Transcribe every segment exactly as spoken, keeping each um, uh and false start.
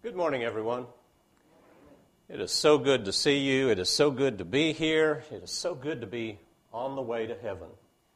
Good morning, everyone. It is so good to see you. It is so good to be here. It is so good to be on the way to heaven.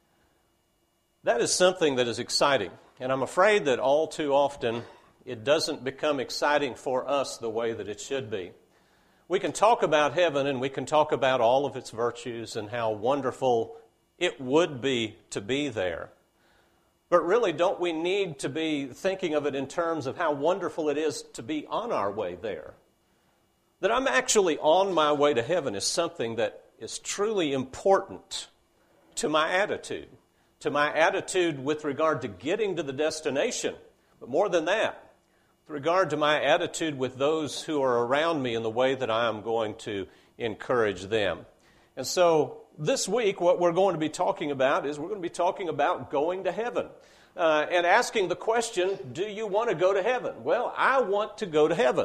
That is something that is exciting, and I'm afraid that all too often it doesn't become exciting for us the way that it should be. We can talk about heaven and we can talk about all of its virtues and how wonderful it would be to be there. But really, don't we need to be thinking of it in terms of how wonderful it is to be on our way there? That I'm actually on my way to heaven is something that is truly important to my attitude, to my attitude with regard to getting to the destination. But more than that, with regard to my attitude with those who are around me in the way that I am going to encourage them. And so this week, what we're going to be talking about is we're going to be talking about going to heaven uh, and asking the question, do you want to go to heaven? Well, I want to go to heaven.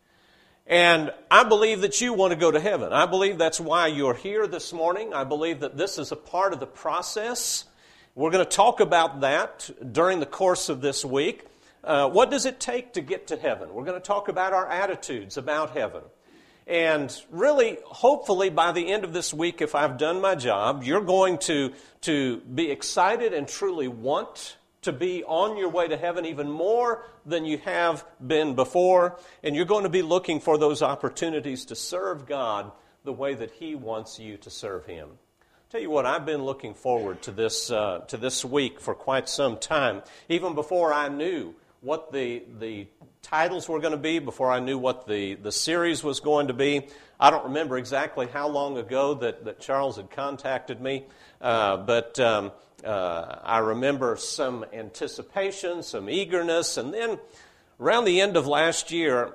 And I believe that you want to go to heaven. I believe that's why you're here this morning. I believe that this is a part of the process. We're going to talk about that during the course of this week. Uh, what does it take to get to heaven? We're going to talk about our attitudes about heaven. And really, hopefully, by the end of this week, if I've done my job, you're going to, to be excited and truly want to be on your way to heaven even more than you have been before. And you're going to be looking for those opportunities to serve God the way that He wants you to serve Him. Tell you what, I've been looking forward to this uh, to this week for quite some time, even before I knew what the the titles were going to be, before I knew what the, the series was going to be. I don't remember exactly how long ago that, that Charles had contacted me, uh, but um, uh, I remember some anticipation, some eagerness, and then around the end of last year,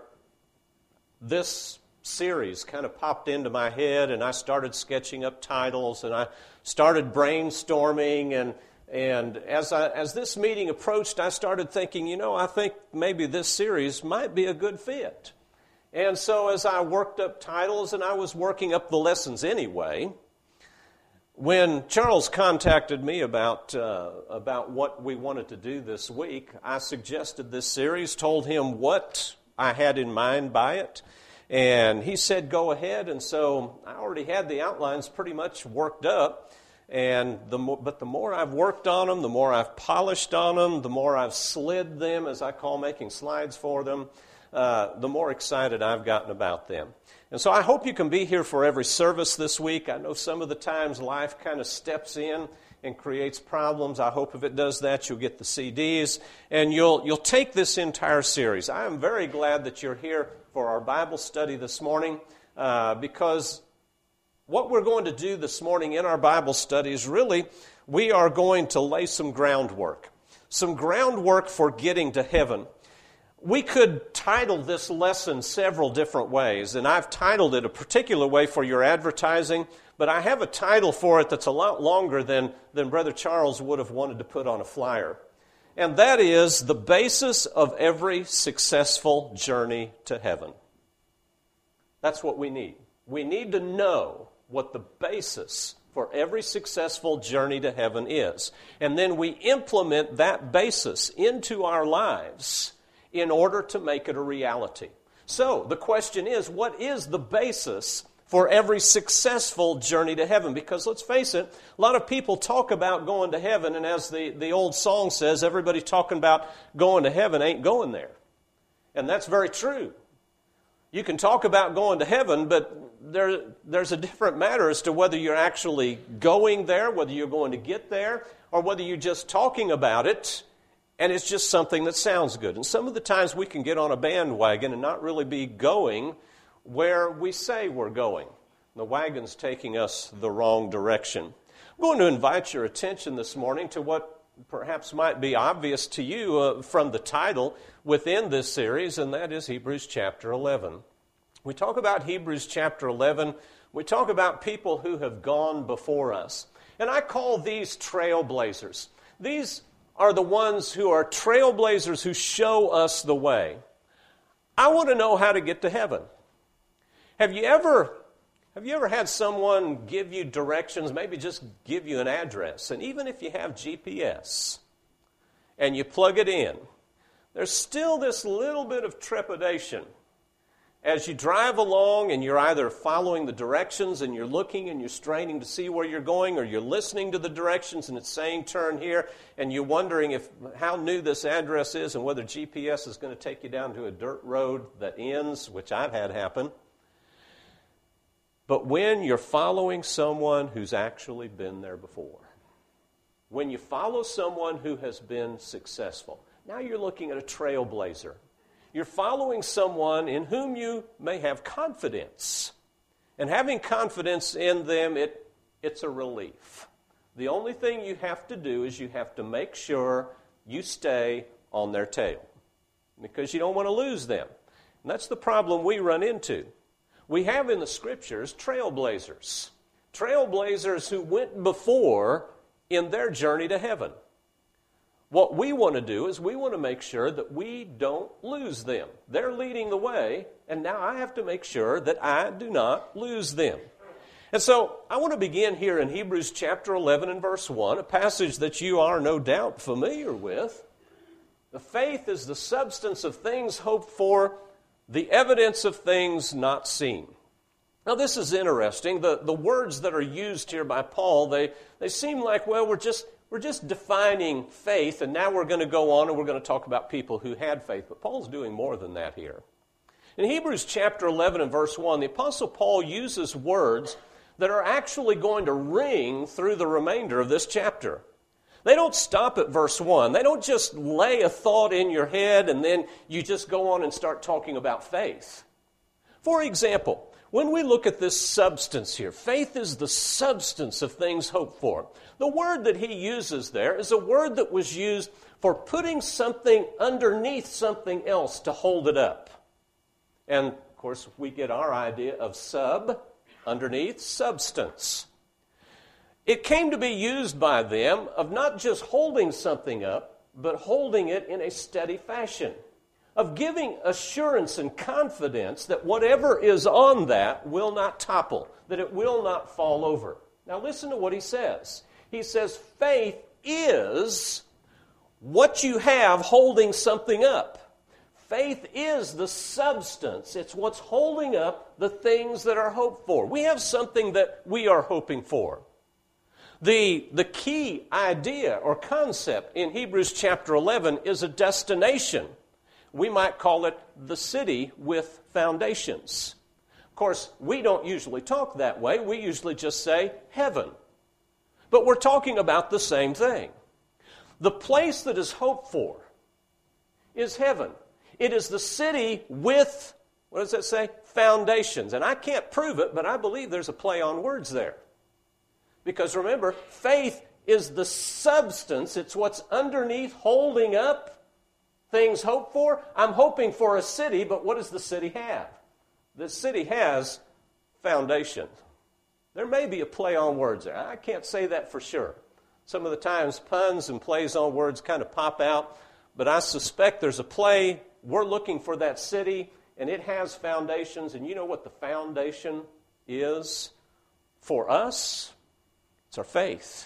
this series kind of popped into my head, and I started sketching up titles, and I started brainstorming, and And as I, as this meeting approached, I started thinking, you know, I think maybe this series might be a good fit. And so as I worked up titles, and I was working up the lessons anyway, when Charles contacted me about uh, about what we wanted to do this week, I suggested this series, told him what I had in mind by it, and he said, go ahead. And so I already had the outlines pretty much worked up. And the more, but the more I've worked on them, the more I've polished on them, the more I've slid them, as I call making slides for them, uh, the more excited I've gotten about them. And so I hope you can be here for every service this week. I know some of the times life kind of steps in and creates problems. I hope if it does that, you'll get the C Ds and you'll you'll take this entire series. I am very glad that you're here for our Bible study this morning uh, because what we're going to do this morning in our Bible study is really, we are going to lay some groundwork. Some groundwork for getting to heaven. We could title this lesson several different ways, and I've titled it a particular way for your advertising, but I have a title for it that's a lot longer than, than Brother Charles would have wanted to put on a flyer. And that is the basis of every successful journey to heaven. That's what we need. We need to know what the basis for every successful journey to heaven is. And then we implement that basis into our lives in order to make it a reality. So the question is, what is the basis for every successful journey to heaven? Because let's face it, a lot of people talk about going to heaven, and as the, the old song says, everybody talking about going to heaven ain't going there. And that's very true. You can talk about going to heaven, but there, there's a different matter as to whether you're actually going there, whether you're going to get there, or whether you're just talking about it, and it's just something that sounds good. And some of the times we can get on a bandwagon and not really be going where we say we're going. The wagon's taking us the wrong direction. I'm going to invite your attention this morning to what perhaps might be obvious to you uh, from the title within this series, and that is Hebrews chapter eleven. We talk about Hebrews chapter eleven. We talk about people who have gone before us. And I call these trailblazers. These are the ones who are trailblazers who show us the way. I want to know how to get to heaven. Have you ever Have you ever had someone give you directions, maybe just give you an address, and even if you have G P S and you plug it in, there's still this little bit of trepidation. As you drive along and you're either following the directions and you're looking and you're straining to see where you're going, or you're listening to the directions and it's saying turn here, and you're wondering if how new this address is and whether G P S is going to take you down to a dirt road that ends, which I've had happen. But when you're following someone who's actually been there before, when you follow someone who has been successful, now you're looking at a trailblazer. You're following someone in whom you may have confidence. And having confidence in them, it, it's a relief. The only thing you have to do is you have to make sure you stay on their tail, because you don't want to lose them. And that's the problem we run into. We have in the Scriptures trailblazers. Trailblazers who went before in their journey to heaven. What we want to do is we want to make sure that we don't lose them. They're leading the way, and now I have to make sure that I do not lose them. And so I want to begin here in Hebrews chapter eleven and verse one, a passage that you are no doubt familiar with. The faith is the substance of things hoped for, the evidence of things not seen. Now this is interesting. The, the words that are used here by Paul, they, they seem like, well, we're just... We're just defining faith, and now we're going to go on and we're going to talk about people who had faith. But Paul's doing more than that here. In Hebrews chapter eleven and verse one, the Apostle Paul uses words that are actually going to ring through the remainder of this chapter. They don't stop at verse one. They don't just lay a thought in your head and then you just go on and start talking about faith. For example, when we look at this substance here, faith is the substance of things hoped for. The word that he uses there is a word that was used for putting something underneath something else to hold it up. And, of course, we get our idea of sub, underneath, substance. It came to be used by them of not just holding something up, but holding it in a steady fashion, of giving assurance and confidence that whatever is on that will not topple, that it will not fall over. Now listen to what he says. He says faith is what you have holding something up. Faith is the substance. It's what's holding up the things that are hoped for. We have something that we are hoping for. The, the key idea or concept in Hebrews chapter eleven is a destination. We might call it the city with foundations. Of course, we don't usually talk that way. We usually just say heaven. But we're talking about the same thing. The place that is hoped for is heaven. It is the city with, what does that say? Foundations. And I can't prove it, but I believe there's a play on words there. Because remember, faith is the substance. It's what's underneath holding up things hoped for. I'm hoping for a city, but what does the city have? The city has foundation. There may be a play on words there. I can't say that for sure. Some of the times puns and plays on words kind of pop out, but I suspect there's a play. We're looking for that city, and it has foundations. And you know what the foundation is for us? It's our faith.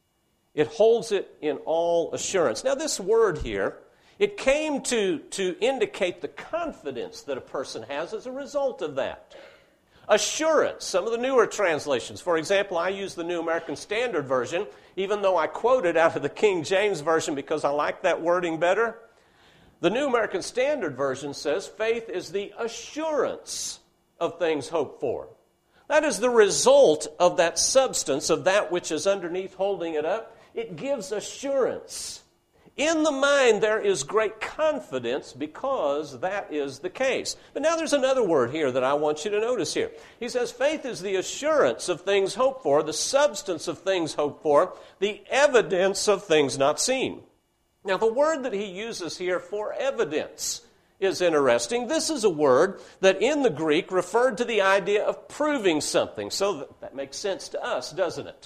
It holds it in all assurance. Now this word here, it came to, to indicate the confidence that a person has as a result of that. Assurance, some of the newer translations. For example, I use the New American Standard Version, even though I quoted out of the King James Version because I like that wording better. The New American Standard Version says, faith is the assurance of things hoped for. That is the result of that substance, of that which is underneath holding it up. It gives assurance. In the mind, there is great confidence because that is the case. But now there's another word here that I want you to notice here. He says, faith is the assurance of things hoped for, the substance of things hoped for, the evidence of things not seen. Now, the word that he uses here for evidence is interesting. This is a word that in the Greek referred to the idea of proving something. So that, that makes sense to us, doesn't it?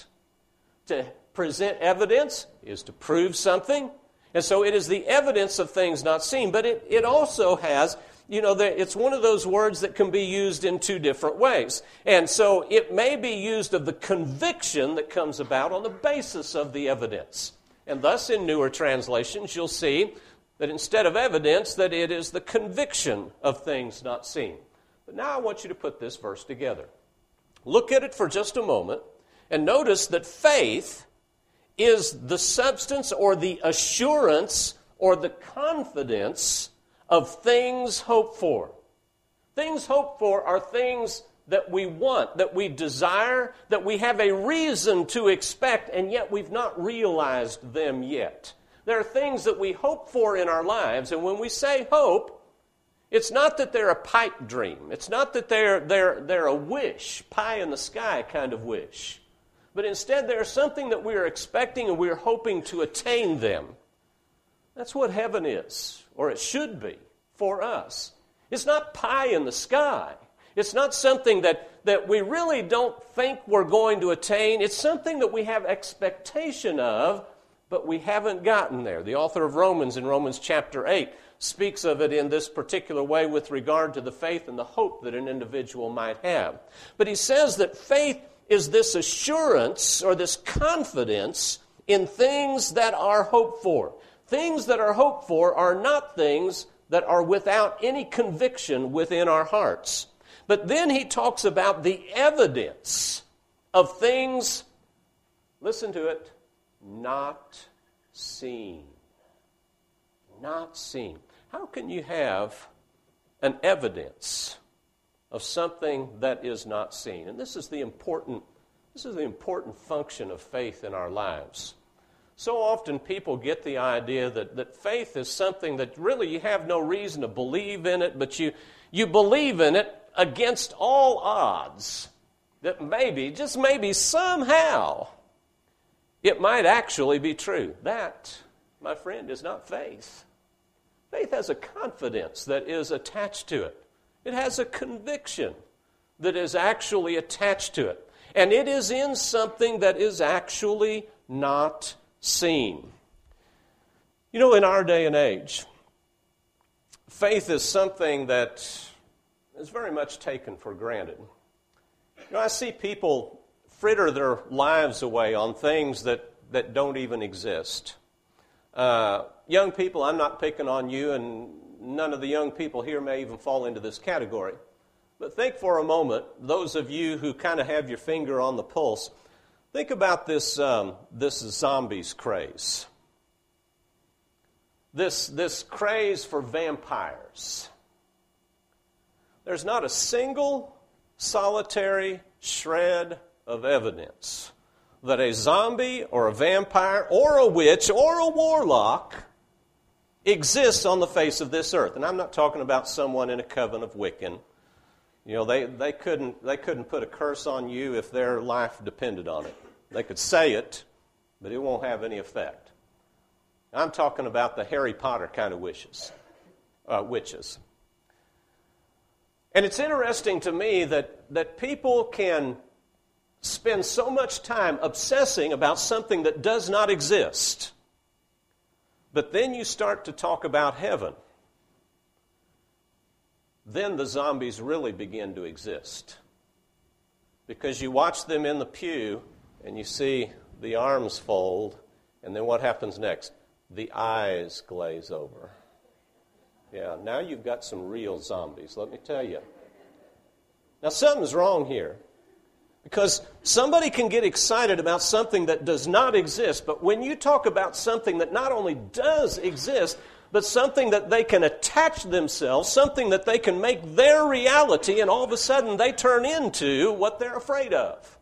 To present evidence is to prove something. And so it is the evidence of things not seen. But it, it also has, you know, the, it's one of those words that can be used in two different ways. And so it may be used of the conviction that comes about on the basis of the evidence. And thus in newer translations you'll see That instead of evidence, that it is the conviction of things not seen. But now I want you to put this verse together. Look at it for just a moment and notice that faith is the substance or the assurance or the confidence of things hoped for. Things hoped for are things that we want, that we desire, that we have a reason to expect, and yet we've not realized them yet. There are things that we hope for in our lives, and when we say hope, it's not that they're a pipe dream. It's not that they're, they're, they're a wish, pie in the sky kind of wish. But instead, they're something that we're expecting and we're hoping to attain them. That's what heaven is, or it should be, for us. It's not pie in the sky. It's not something that, that we really don't think we're going to attain. It's something that we have expectation of, but we haven't gotten there. The author of Romans in Romans chapter eight speaks of it in this particular way with regard to the faith and the hope that an individual might have. But he says that faith is this assurance or this confidence in things that are hoped for. Things that are hoped for are not things that are without any conviction within our hearts. But then he talks about the evidence of things, listen to it, not seen. Not seen. How can you have an evidence of something that is not seen? And this is the important, this is the important function of faith in our lives. So often people get the idea that, that faith is something that really you have no reason to believe in it, but you, you believe in it against all odds, that maybe, just maybe somehow, it might actually be true. That, my friend, is not faith. Faith has a confidence that is attached to it. It has a conviction that is actually attached to it. And it is in something that is actually not seen. You know, in our day and age, faith is something that is very much taken for granted. You know, I see people fritter their lives away on things that, that don't even exist. Uh, young people, I'm not picking on you, and none of the young people here may even fall into this category. But think for a moment, those of you who kind of have your finger on the pulse, think about this, um, this zombies craze. This, this craze for vampires. There's not a single solitary shred of evidence that a zombie or a vampire or a witch or a warlock exists on the face of this earth. And I'm not talking about someone in a coven of Wiccan. You know, they, they couldn't they couldn't put a curse on you if their life depended on it. They could say it, but it won't have any effect. I'm talking about the Harry Potter kind of wishes, uh, witches. And it's interesting to me that, that people can spend so much time obsessing about something that does not exist. But then you start to talk about heaven. Then the zombies really begin to exist. Because you watch them in the pew and you see the arms fold, and then what happens next? The eyes glaze over. Yeah, now you've got some real zombies, let me tell you. Now something's wrong here. Because somebody can get excited about something that does not exist, but when you talk about something that not only does exist, but something that they can attach themselves, something that they can make their reality, and all of a sudden they turn into what they're afraid of.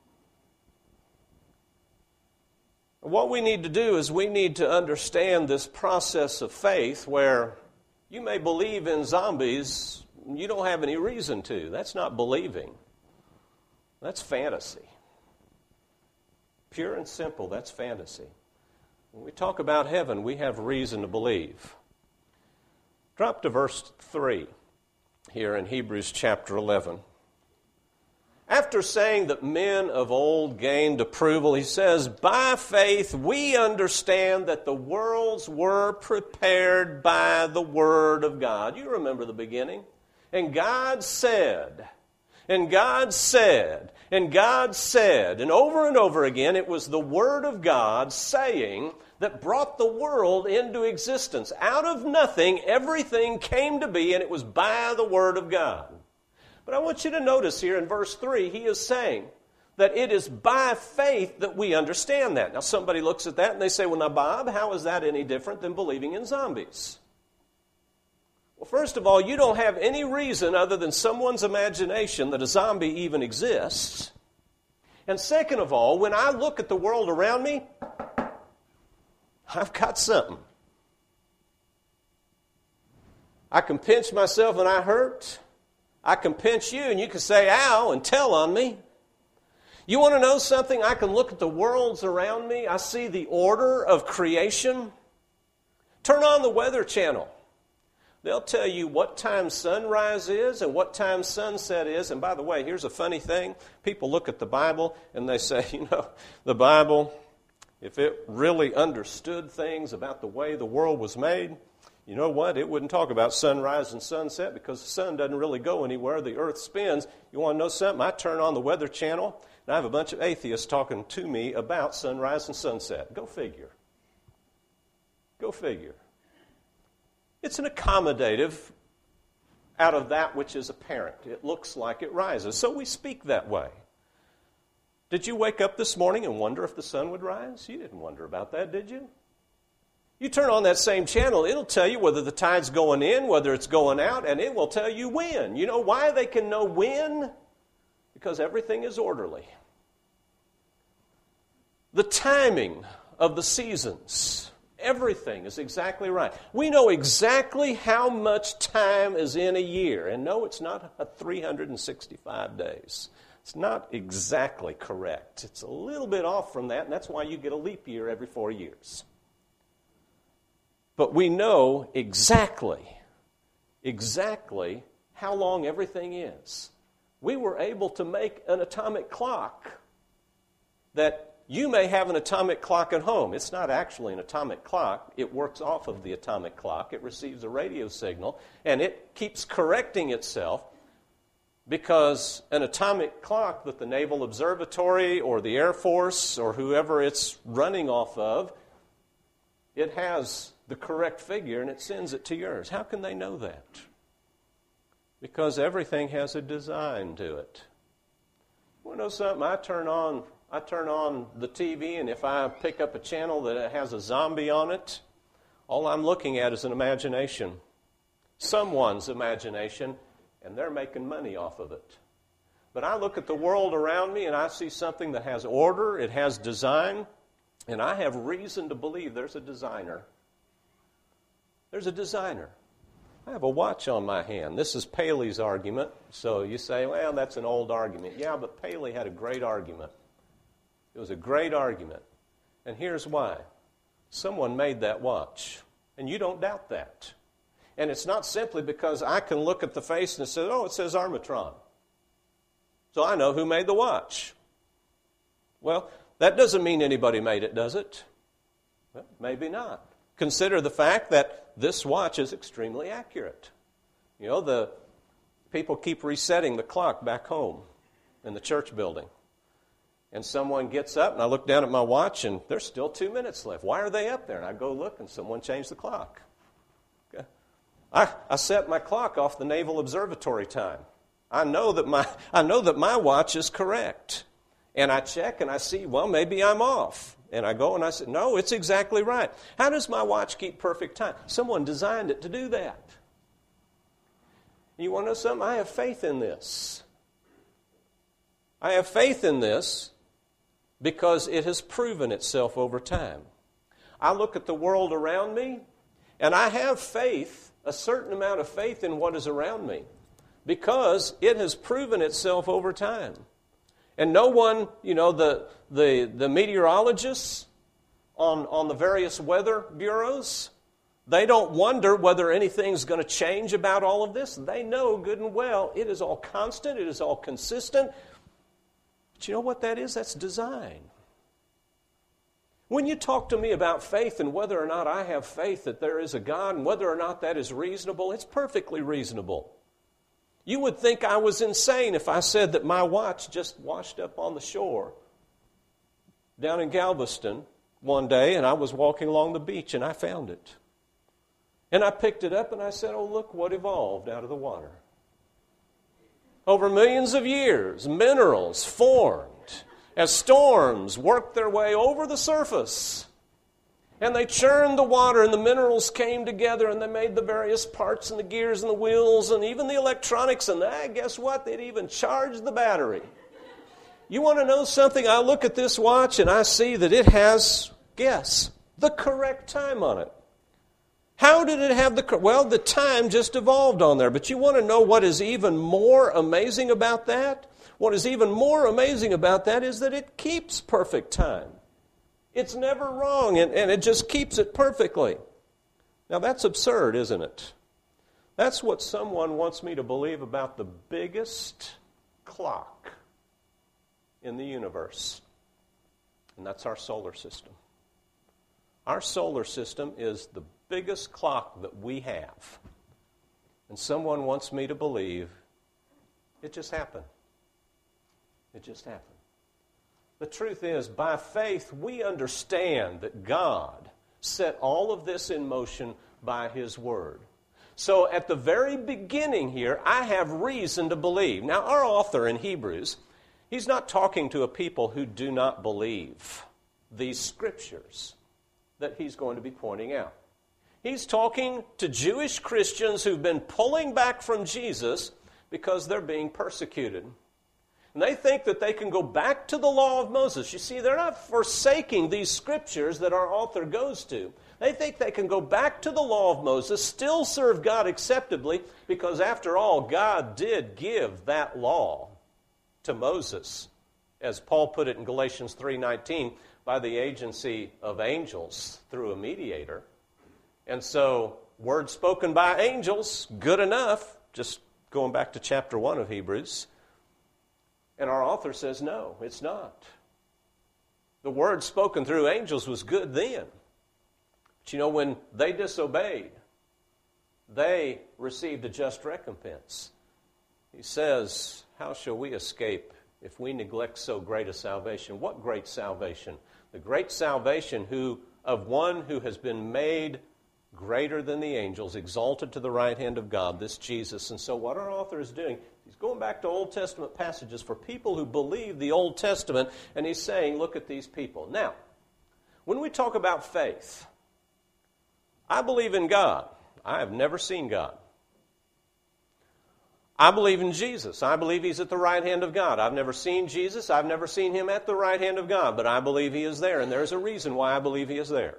What we need to do is we need to understand this process of faith where you may believe in zombies, you don't have any reason to. That's not believing. That's fantasy. Pure and simple, that's fantasy. When we talk about heaven, we have reason to believe. Drop to verse three here in Hebrews chapter eleven. After saying that men of old gained approval, he says, by faith we understand that the worlds were prepared by the word of God. You remember the beginning. And God said, and God said, and God said, and over and over again it was the word of God saying that brought the world into existence. Out of nothing, everything came to be, and it was by the Word of God. But I want you to notice here in verse three, he is saying that it is by faith that we understand that. Now, somebody looks at that and they say, well, now, Bob, how is that any different than believing in zombies? Well, first of all, you don't have any reason other than someone's imagination that a zombie even exists. And second of all, when I look at the world around me, I've got something. I can pinch myself and I hurt. I can pinch you and you can say, ow, and tell on me. You want to know something? I can look at the worlds around me. I see the order of creation. Turn on the Weather Channel. They'll tell you what time sunrise is and what time sunset is. And by the way, here's a funny thing. People look at the Bible and they say, you know, the Bible, if it really understood things about the way the world was made, you know what? It wouldn't talk about sunrise and sunset because the sun doesn't really go anywhere. The earth spins. You want to know something? I turn on the Weather Channel and I have a bunch of atheists talking to me about sunrise and sunset. Go figure. Go figure. It's an accommodative out of that which is apparent. It looks like it rises. So we speak that way. Did you wake up this morning and wonder if the sun would rise? You didn't wonder about that, did you? You turn on that same channel, it'll tell you whether the tide's going in, whether it's going out, and it will tell you when. You know why they can know when? Because everything is orderly. The timing of the seasons, everything is exactly right. We know exactly how much time is in a year. And no, it's not three hundred sixty-five days. It's not exactly correct. It's a little bit off from that, and that's why you get a leap year every four years. But we know exactly, exactly how long everything is. We were able to make an atomic clock that you may have an atomic clock at home. It's not actually an atomic clock. It works off of the atomic clock. It receives a radio signal, and it keeps correcting itself because an atomic clock that the Naval Observatory or the Air Force or whoever it's running off of, it has the correct figure, and it sends it to yours. How can they know that? Because everything has a design to it. You want to know something? I turn on... I turn on the T V, and if I pick up a channel that has a zombie on it, all I'm looking at is an imagination. Someone's imagination, and they're making money off of it. But I look at the world around me, and I see something that has order, it has design, and I have reason to believe there's a designer. There's a designer. I have a watch on my hand. This is Paley's argument. So you say, well, that's an old argument. Yeah, but Paley had a great argument. It was a great argument. And here's why. Someone made that watch. And you don't doubt that. And it's not simply because I can look at the face and say, oh, it says Armatron. So I know who made the watch. Well, that doesn't mean anybody made it, does it? Well, maybe not. Consider the fact that this watch is extremely accurate. You know, the people keep resetting the clock back home in the church building. And someone gets up, and I look down at my watch, and there's still two minutes left. Why are they up there? And I go look, and someone changed the clock. Okay. I, I set my clock off the Naval Observatory time. I know that my I know that my watch is correct. And I check, and I see, well, maybe I'm off. And I go, and I say, no, it's exactly right. How does my watch keep perfect time? Someone designed it to do that. You want to know something? I have faith in this. I have faith in this because it has proven itself over time. I look at the world around me, and I have faith, a certain amount of faith in what is around me, because it has proven itself over time. And no one, you know, the the, the meteorologists on, on the various weather bureaus, they don't wonder whether anything's going to change about all of this. They know good and well it is all constant, it is all consistent. But you know what that is? That's design. When you talk to me about faith and whether or not I have faith that there is a God and whether or not that is reasonable, it's perfectly reasonable. You would think I was insane if I said that my watch just washed up on the shore down in Galveston one day, and I was walking along the beach, and I found it. And I picked it up, and I said, oh, look what evolved out of the water. Over millions of years, minerals formed as storms worked their way over the surface. And they churned the water, and the minerals came together, and they made the various parts and the gears and the wheels and even the electronics. And ah, guess what? They'd even charged the battery. You want to know something? I look at this watch, and I see that it has, guess, the correct time on it. How did it have the... Well, the time just evolved on there. But you want to know what is even more amazing about that? What is even more amazing about that is that it keeps perfect time. It's never wrong, and, and it just keeps it perfectly. Now, that's absurd, isn't it? That's what someone wants me to believe about the biggest clock in the universe. And that's our solar system. Our solar system is the biggest clock that we have. And someone wants me to believe it just happened. It just happened. The truth is, by faith, we understand that God set all of this in motion by His Word. So at the very beginning here, I have reason to believe. Now, our author in Hebrews, he's not talking to a people who do not believe these Scriptures that he's going to be pointing out. He's talking to Jewish Christians who've been pulling back from Jesus because they're being persecuted. And they think that they can go back to the law of Moses. You see, they're not forsaking these Scriptures that our author goes to. They think they can go back to the law of Moses, still serve God acceptably, because after all, God did give that law to Moses. As Paul put it in Galatians three nineteen, by the agency of angels through a mediator. And so, words spoken by angels, good enough, just going back to chapter one of Hebrews. And our author says, no, it's not. The word spoken through angels was good then. But you know, when they disobeyed, they received a just recompense. He says, how shall we escape if we neglect so great a salvation? What great salvation? The great salvation who of one who has been made greater than the angels, exalted to the right hand of God, this Jesus. And so what our author is doing, he's going back to Old Testament passages for people who believe the Old Testament, and he's saying, look at these people. Now, when we talk about faith, I believe in God. I have never seen God. I believe in Jesus. I believe He's at the right hand of God. I've never seen Jesus. I've never seen Him at the right hand of God, but I believe He is there, and there's a reason why I believe He is there.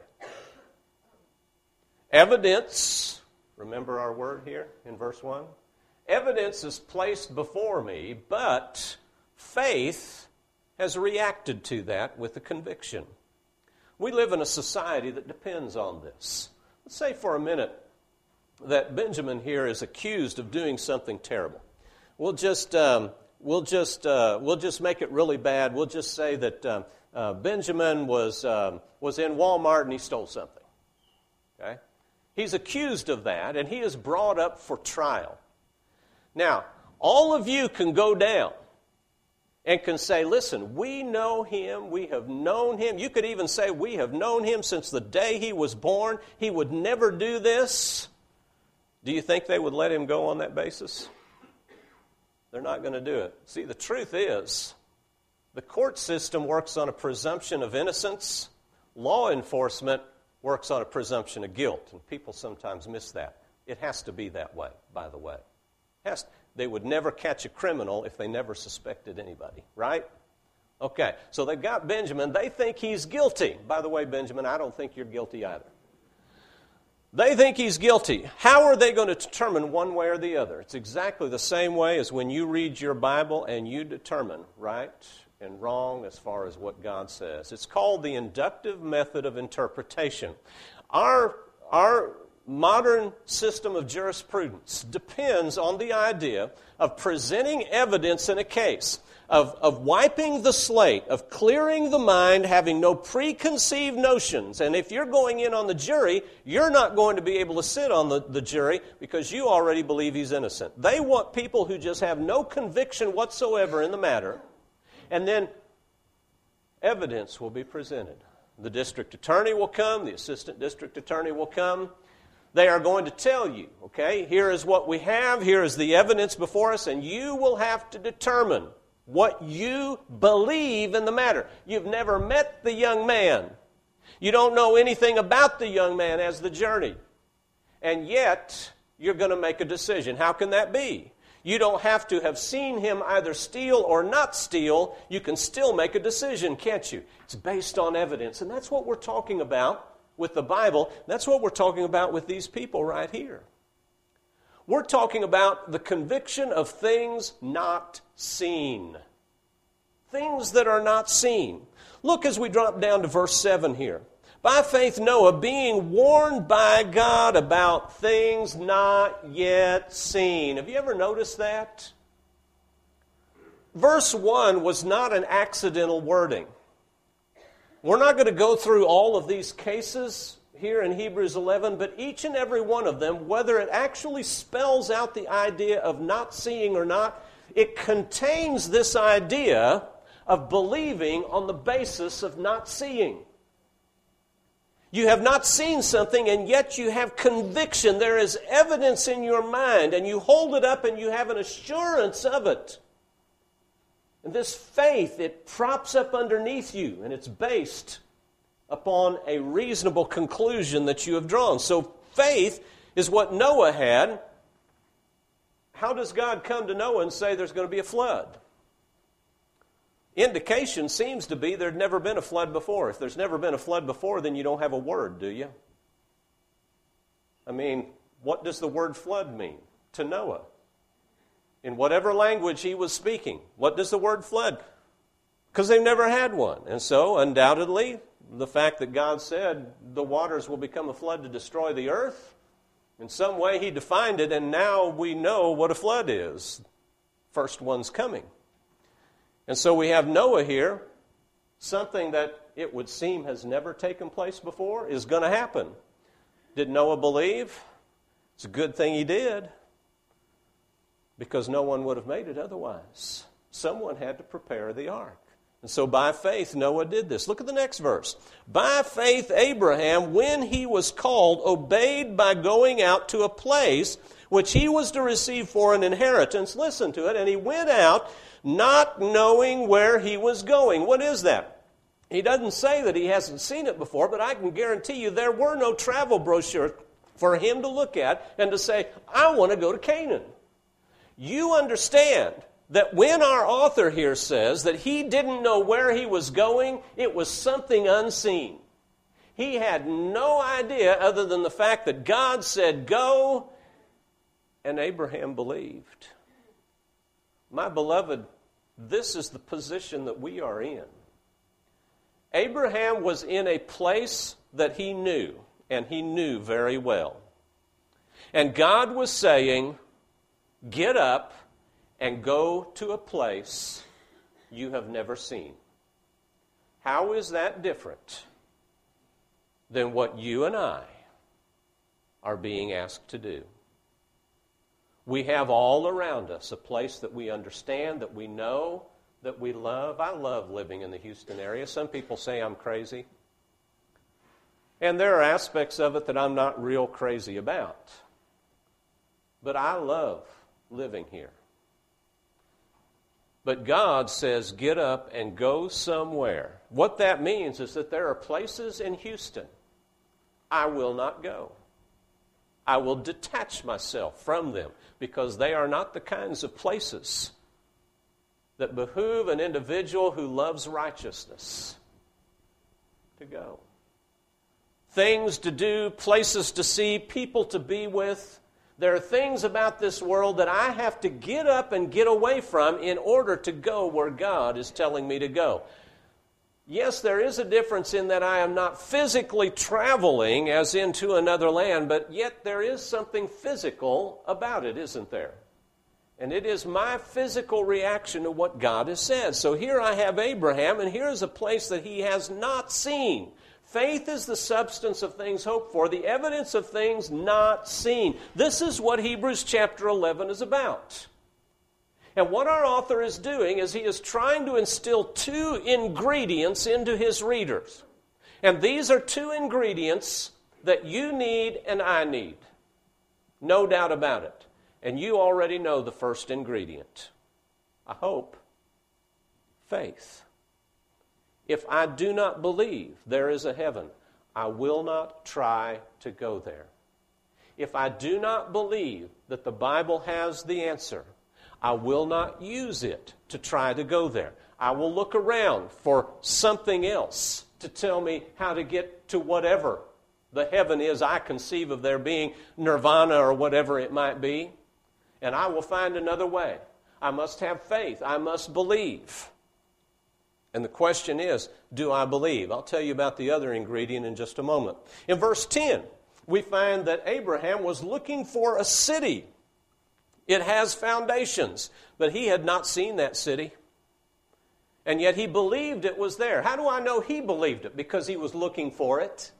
Evidence, remember our word here in verse one? Evidence is placed before me, but faith has reacted to that with a conviction. We live in a society that depends on this. Let's say for a minute that Benjamin here is accused of doing something terrible. We'll just um, we'll just uh, we'll just make it really bad. We'll just say that um, uh, Benjamin was um, was in Walmart and he stole something. Okay, he's accused of that, and he is brought up for trial. Now, all of you can go down and can say, listen, we know him, we have known him. You could even say, we have known him since the day he was born. He would never do this. Do you think they would let him go on that basis? They're not going to do it. See, the truth is, the court system works on a presumption of innocence. Law enforcement works on a presumption of guilt, and people sometimes miss that. It has to be that way, by the way. Has to. They would never catch a criminal if they never suspected anybody, right? Okay, so they got Benjamin. They think he's guilty. By the way, Benjamin, I don't think you're guilty either. They think he's guilty. How are they going to determine one way or the other? It's exactly the same way as when you read your Bible and you determine right and wrong as far as what God says. It's called the inductive method of interpretation. Our, our modern system of jurisprudence depends on the idea of presenting evidence in a case, of, of wiping the slate, of clearing the mind, having no preconceived notions. And if you're going in on the jury, you're not going to be able to sit on the, the jury because you already believe he's innocent. They want people who just have no conviction whatsoever in the matter, and then evidence will be presented. The district attorney will come, the assistant district attorney will come. They are going to tell you, okay, here is what we have, here is the evidence before us, and you will have to determine what you believe in the matter. You've never met the young man. You don't know anything about the young man as the journey. And yet, you're going to make a decision. How can that be? You don't have to have seen him either steal or not steal. You can still make a decision, can't you? It's based on evidence. And that's what we're talking about with the Bible. That's what we're talking about with these people right here. We're talking about the conviction of things not seen. Things that are not seen. Look as we drop down to verse seven here. By faith Noah, being warned by God about things not yet seen. Have you ever noticed that? Verse one was not an accidental wording. We're not going to go through all of these cases here in Hebrews eleven, but each and every one of them, whether it actually spells out the idea of not seeing or not, it contains this idea of believing on the basis of not seeing. You have not seen something, and yet you have conviction. There is evidence in your mind, and you hold it up and you have an assurance of it. And this faith, it props up underneath you, and it's based upon a reasonable conclusion that you have drawn. So faith is what Noah had. How does God come to Noah and say there's going to be a flood? Indication seems to be there'd never been a flood before. If there's never been a flood before, then you don't have a word, do you? I mean, what does the word flood mean to Noah? In whatever language he was speaking, what does the word flood? Because they've never had one. And so, undoubtedly, the fact that God said the waters will become a flood to destroy the earth, in some way he defined it, and now we know what a flood is. First one's coming. And so we have Noah here, something that it would seem has never taken place before is going to happen. Did Noah believe? It's a good thing he did, because no one would have made it otherwise. Someone had to prepare the ark. And so by faith, Noah did this. Look at the next verse. By faith, Abraham, when he was called, obeyed by going out to a place which he was to receive for an inheritance. Listen to it. And he went out not knowing where he was going. What is that? He doesn't say that he hasn't seen it before, but I can guarantee you there were no travel brochures for him to look at and to say, I want to go to Canaan. You understand that when our author here says that he didn't know where he was going, it was something unseen. He had no idea other than the fact that God said, go, and Abraham believed. My beloved, this is the position that we are in. Abraham was in a place that he knew, and he knew very well. And God was saying, get up and go to a place you have never seen. How is that different than what you and I are being asked to do? We have all around us a place that we understand, that we know, that we love. I love living in the Houston area. Some people say I'm crazy. And there are aspects of it that I'm not real crazy about. But I love living here. But God says, get up and go somewhere. What that means is that there are places in Houston I will not go. I will detach myself from them because they are not the kinds of places that behoove an individual who loves righteousness to go. Things to do, places to see, people to be with. There are things about this world that I have to get up and get away from in order to go where God is telling me to go. Yes, there is a difference in that I am not physically traveling as into another land, but yet there is something physical about it, isn't there? And it is my physical reaction to what God has said. So here I have Abraham, and here is a place that he has not seen. Faith is the substance of things hoped for, the evidence of things not seen. This is what Hebrews chapter eleven is about. And what our author is doing is he is trying to instill two ingredients into his readers. And these are two ingredients that you need and I need. No doubt about it. And you already know the first ingredient. I hope. Faith. If I do not believe there is a heaven, I will not try to go there. If I do not believe that the Bible has the answer, I will not use it to try to go there. I will look around for something else to tell me how to get to whatever the heaven is I conceive of there being, nirvana or whatever it might be, and I will find another way. I must have faith. I must believe. And the question is, do I believe? I'll tell you about the other ingredient in just a moment. In verse ten, we find that Abraham was looking for a city. It has foundations, but he had not seen that city. And yet he believed it was there. How do I know he believed it? Because he was looking for it.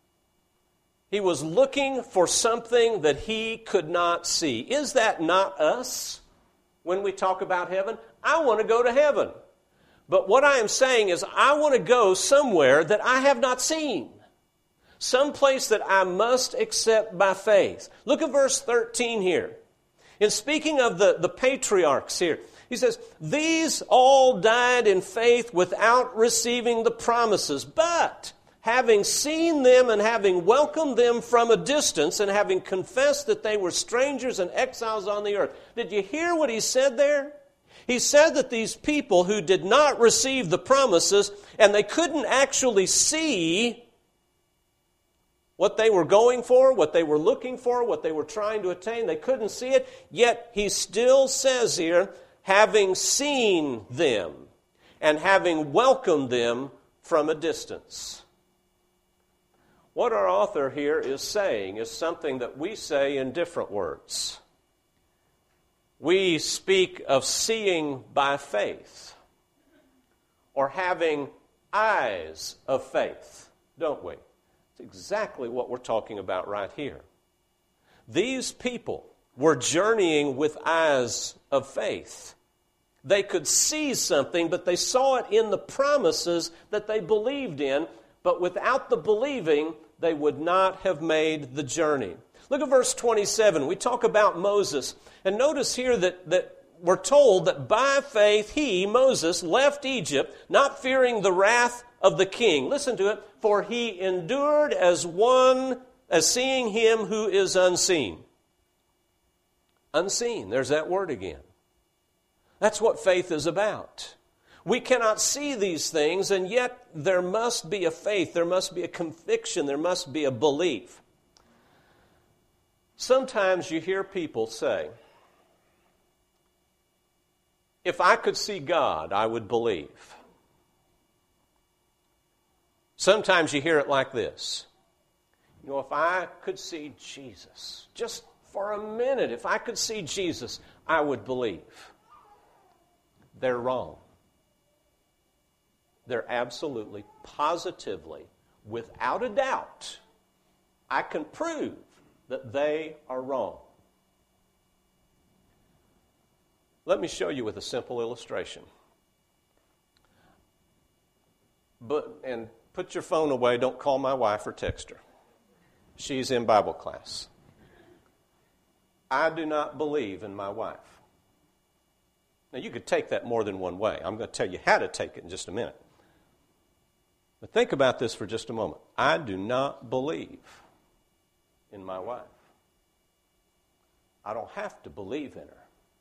He was looking for something that he could not see. Is that not us when we talk about heaven? I want to go to heaven. But what I am saying is I want to go somewhere that I have not seen. Some place that I must accept by faith. Look at verse thirteen here. In speaking of the, the patriarchs here, he says, these all died in faith without receiving the promises, but having seen them and having welcomed them from a distance and having confessed that they were strangers and exiles on the earth. Did you hear what he said there? He said that these people who did not receive the promises and they couldn't actually see what they were going for, what they were looking for, what they were trying to attain, they couldn't see it, yet he still says here, having seen them and having welcomed them from a distance. What our author here is saying is something that we say in different words. We speak of seeing by faith or having eyes of faith, don't we? It's exactly what we're talking about right here. These people were journeying with eyes of faith. They could see something, but they saw it in the promises that they believed in, but without the believing, they would not have made the journey. Look at verse twenty-seven. We talk about Moses. And notice here that, that we're told that by faith he, Moses, left Egypt, not fearing the wrath of the king. Listen to it. For he endured as one, as seeing him who is unseen. Unseen. There's that word again. That's what faith is about. We cannot see these things, and yet there must be a faith, there must be a conviction, there must be a belief. Sometimes you hear people say, if I could see God, I would believe. Sometimes you hear it like this. You know, if I could see Jesus, just for a minute, if I could see Jesus, I would believe. They're wrong. They're absolutely, positively, without a doubt, I can prove that they are wrong. Let me show you with a simple illustration. But and put your phone away. Don't call my wife or text her. She's in Bible class. I do not believe in my wife. Now, you could take that more than one way. I'm going to tell you how to take it in just a minute. But think about this for just a moment. I do not believe in my wife. I don't have to believe in her.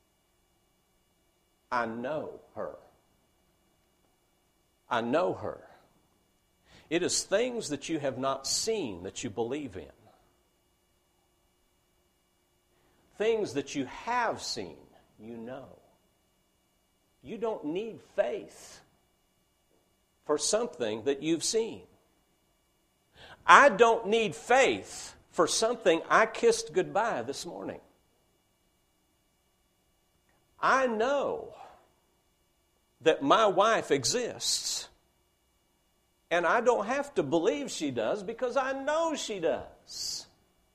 I know her. I know her. It is things that you have not seen that you believe in. Things that you have seen, you know. You don't need faith for something that you've seen. I don't need faith for something I kissed goodbye this morning. I know that my wife exists. And I don't have to believe she does because I know she does.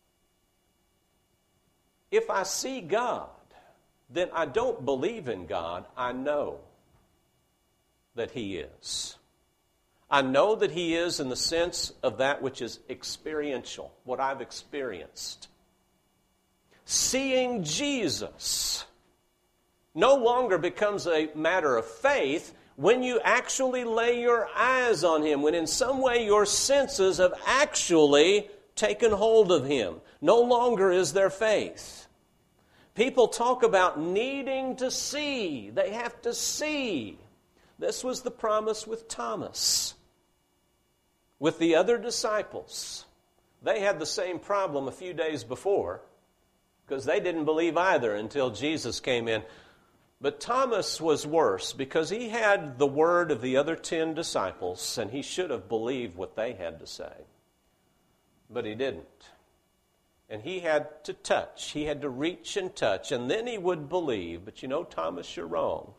If I see God, then I don't believe in God. I know that He is. I know that He is in the sense of that which is experiential, what I've experienced. Seeing Jesus no longer becomes a matter of faith when you actually lay your eyes on Him, when in some way your senses have actually taken hold of Him. No longer is there faith. People talk about needing to see. They have to see. This was the promise with Thomas. With the other disciples, they had the same problem a few days before because they didn't believe either until Jesus came in. But Thomas was worse because he had the word of the other ten disciples and he should have believed what they had to say. But he didn't. And he had to touch. He had to reach and touch, and then he would believe. But you know, Thomas, you're wrong.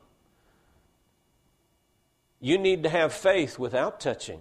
You need to have faith without touching.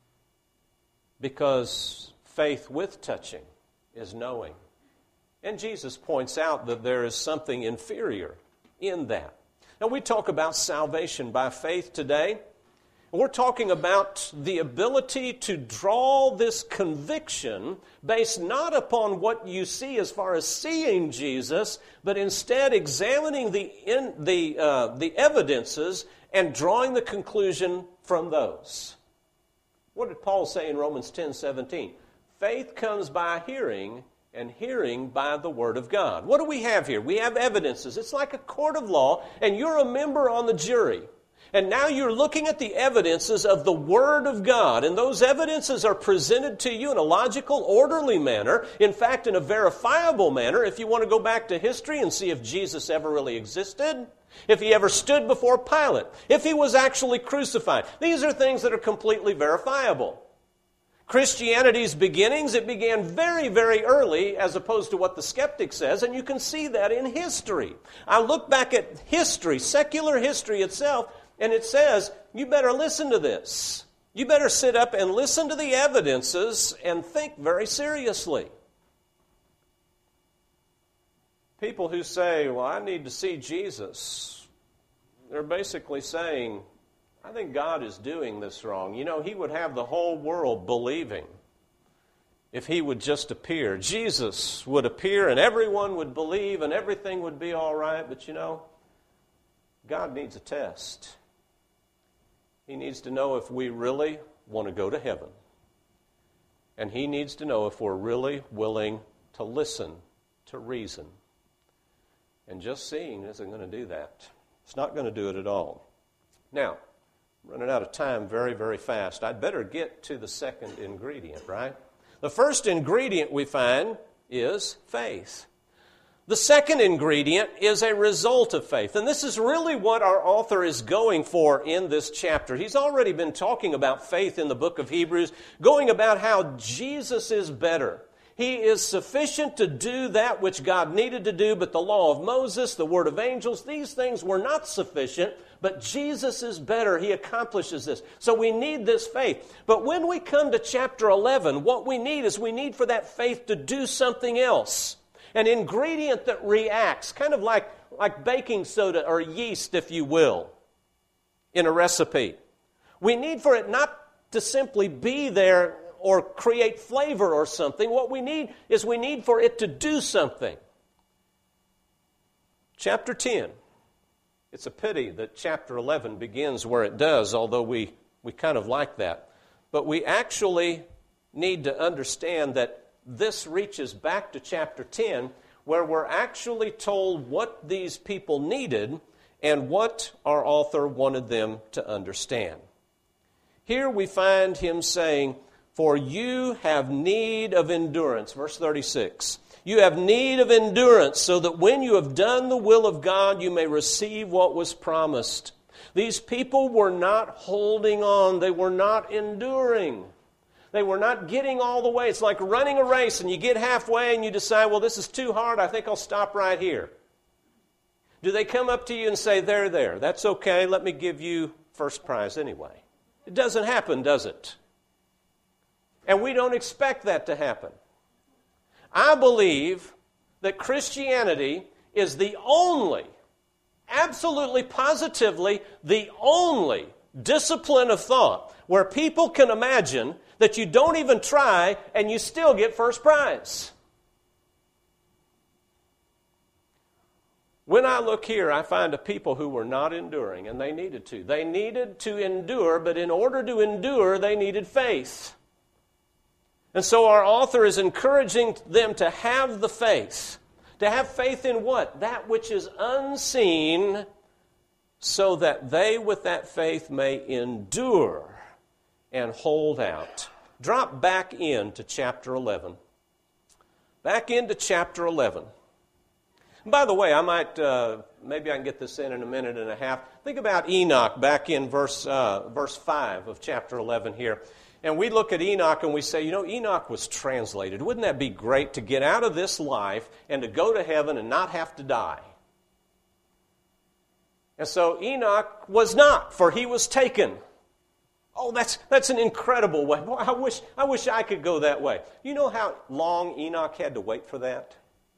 Because faith with touching is knowing. And Jesus points out that there is something inferior in that. Now, we talk about salvation by faith today. We're talking about the ability to draw this conviction based not upon what you see as far as seeing Jesus, but instead examining the, in, the, uh, the evidences and drawing the conclusion from those. What did Paul say in Romans ten seventeen? Faith comes by hearing, and hearing by the Word of God. What do we have here? We have evidences. It's like a court of law, and you're a member on the jury. And now you're looking at the evidences of the Word of God, and those evidences are presented to you in a logical, orderly manner. In fact, in a verifiable manner, if you want to go back to history and see if Jesus ever really existed, if He ever stood before Pilate, if He was actually crucified. These are things that are completely verifiable. Christianity's beginnings, it began very, very early as opposed to what the skeptic says, and you can see that in history. I look back at history, secular history itself, and it says, you better listen to this. You better sit up and listen to the evidences and think very seriously. People who say, well, I need to see Jesus, they're basically saying, I think God is doing this wrong. You know, He would have the whole world believing if He would just appear. Jesus would appear and everyone would believe and everything would be all right. But you know, God needs a test. He needs to know if we really want to go to heaven. And He needs to know if we're really willing to listen to reason. And just seeing isn't going to do that. It's not going to do it at all. Now, running out of time very, very fast. I'd better get to the second ingredient, right? The first ingredient we find is faith. The second ingredient is a result of faith. And this is really what our author is going for in this chapter. He's already been talking about faith in the book of Hebrews, going about how Jesus is better. He is sufficient to do that which God needed to do, but the law of Moses, the word of angels, these things were not sufficient, but Jesus is better. He accomplishes this. So we need this faith. But when we come to chapter eleven, what we need is we need for that faith to do something else. An ingredient that reacts, kind of like, like baking soda or yeast, if you will, in a recipe. We need for it not to simply be there or create flavor or something. What we need is we need for it to do something. Chapter ten. It's a pity that chapter eleven begins where it does, although we, we kind of like that. But we actually need to understand that this reaches back to chapter ten, where we're actually told what these people needed and what our author wanted them to understand. Here we find him saying, for you have need of endurance. Verse thirty-six. You have need of endurance so that when you have done the will of God, you may receive what was promised. These people were not holding on. They were not enduring. They were not getting all the way. It's like running a race and you get halfway and you decide, well, this is too hard. I think I'll stop right here. Do they come up to you and say, there, there, that's okay. Let me give you first prize anyway. It doesn't happen, does it? And we don't expect that to happen. I believe that Christianity is the only, absolutely positively the only discipline of thought where people can imagine that you don't even try and you still get first prize. When I look here, I find a people who were not enduring, and they needed to. They needed to endure, but in order to endure, they needed faith. And so our author is encouraging them to have the faith. To have faith in what? That which is unseen, so that they with that faith may endure and hold out. Drop back into chapter eleven. Back into chapter eleven. And by the way, I might, uh, maybe I can get this in in a minute and a half. Think about Enoch back in verse, uh, verse five of chapter eleven here. And we look at Enoch and we say, you know, Enoch was translated. Wouldn't that be great to get out of this life and to go to heaven and not have to die? And so Enoch was not, for he was taken. Oh, that's that's an incredible way. Boy, I wish I wish I could go that way. You know how long Enoch had to wait for that?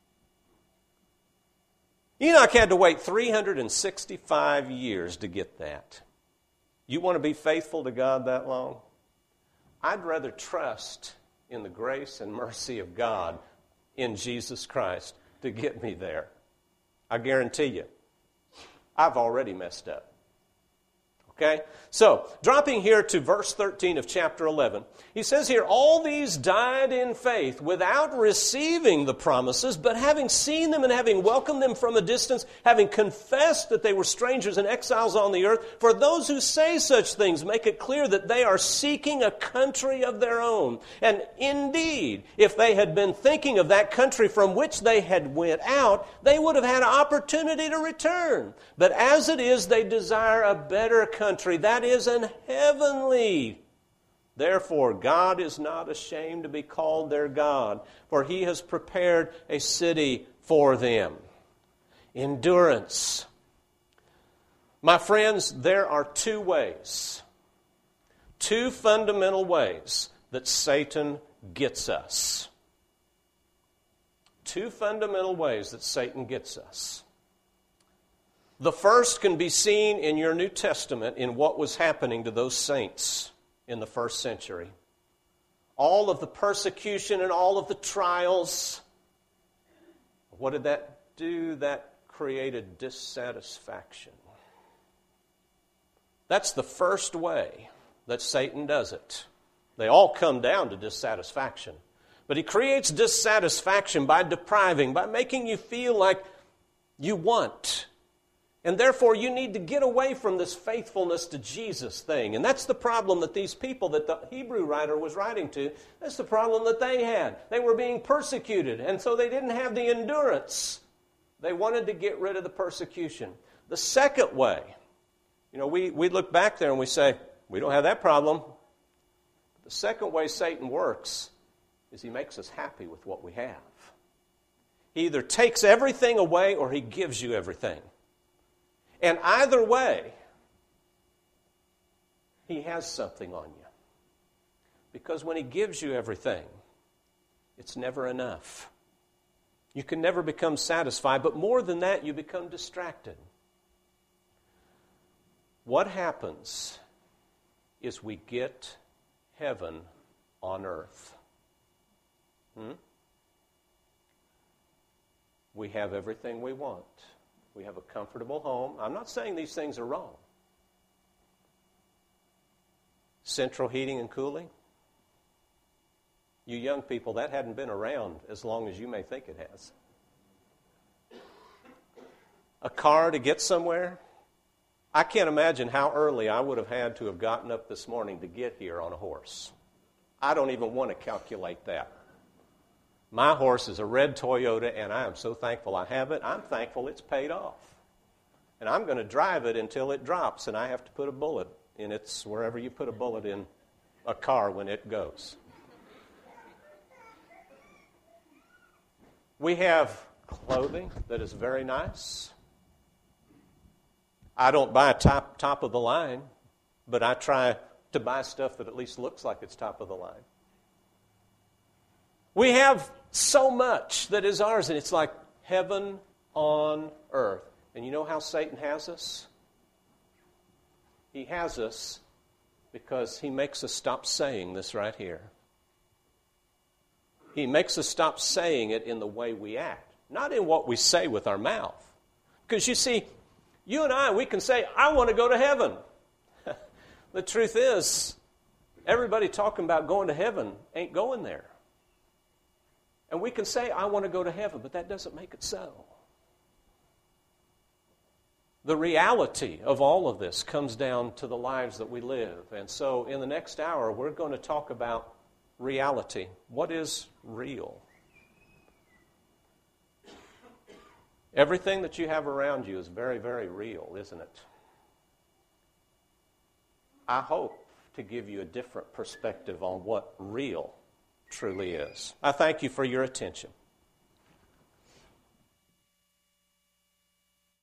Enoch had to wait three hundred sixty-five years to get that. You want to be faithful to God that long? I'd rather trust in the grace and mercy of God in Jesus Christ to get me there. I guarantee you, I've already messed up. Okay? So, dropping here to verse thirteen of chapter eleven, he says here, all these died in faith without receiving the promises, but having seen them and having welcomed them from a distance, having confessed that they were strangers and exiles on the earth. For those who say such things make it clear that they are seeking a country of their own. And indeed, if they had been thinking of that country from which they had went out, they would have had an opportunity to return. But as it is, they desire a better country, that is an heavenly. Therefore, God is not ashamed to be called their God, for He has prepared a city for them. Endurance. My friends, there are two ways, two fundamental ways that Satan gets us. Two fundamental ways that Satan gets us. The first can be seen in your New Testament in what was happening to those saints in the first century. All of the persecution and all of the trials. What did that do? That created dissatisfaction. That's the first way that Satan does it. They all come down to dissatisfaction. But he creates dissatisfaction by depriving, by making you feel like you want. And therefore, you need to get away from this faithfulness to Jesus thing. And that's the problem that these people that the Hebrew writer was writing to, that's the problem that they had. They were being persecuted, and so they didn't have the endurance. They wanted to get rid of the persecution. The second way, you know, we, we look back there and we say, we don't have that problem. The second way Satan works is he makes us happy with what we have. He either takes everything away or he gives you everything. And either way, he has something on you. Because when he gives you everything, it's never enough. You can never become satisfied, but more than that, you become distracted. What happens is we get heaven on earth. Hmm? We have everything we want. We have a comfortable home. I'm not saying these things are wrong. Central heating and cooling. You young people, that hadn't been around as long as you may think it has. A car to get somewhere. I can't imagine how early I would have had to have gotten up this morning to get here on a horse. I don't even want to calculate that. My horse is a red Toyota, and I am so thankful I have it. I'm thankful it's paid off. And I'm going to drive it until it drops, and I have to put a bullet in its, wherever you put a bullet in a car when it goes. We have clothing that is very nice. I don't buy top, top of the line, but I try to buy stuff that at least looks like it's top of the line. We have so much that is ours, and it's like heaven on earth. And you know how Satan has us? He has us because he makes us stop saying this right here. He makes us stop saying it in the way we act, not in what we say with our mouth. Because you see, you and I, we can say, I want to go to heaven. The truth is, everybody talking about going to heaven ain't going there. And we can say, I want to go to heaven, but that doesn't make it so. The reality of all of this comes down to the lives that we live. And so in the next hour, we're going to talk about reality. What is real? Everything that you have around you is very, very real, isn't it? I hope to give you a different perspective on what real truly is. I thank you for your attention.